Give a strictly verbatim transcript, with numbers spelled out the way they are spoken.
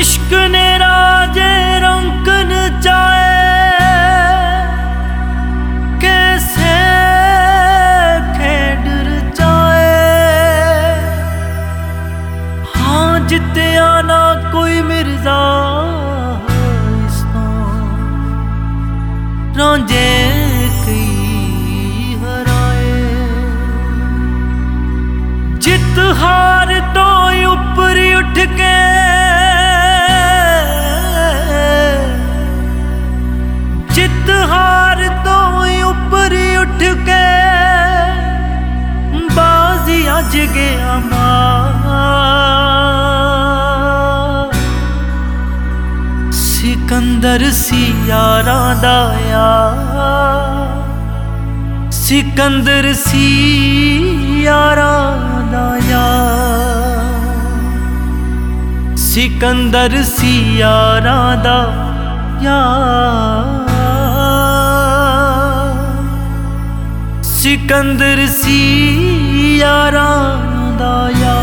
इश्क ने राजे रंकन चाहे कैसे खेड रचाए। हाँ जित्या ना कोई मिर्जा रांझे कई हराए। जित हार तो ऊपर उठ के जित हार तो ऊपर उठ के बाजी अज गया मां। सिकंदर सी यारां दा यार, सिकंदर सी यारां दा यार, सिकंदर सी यारां दा यार, सिकंदर सी यारां दा यार।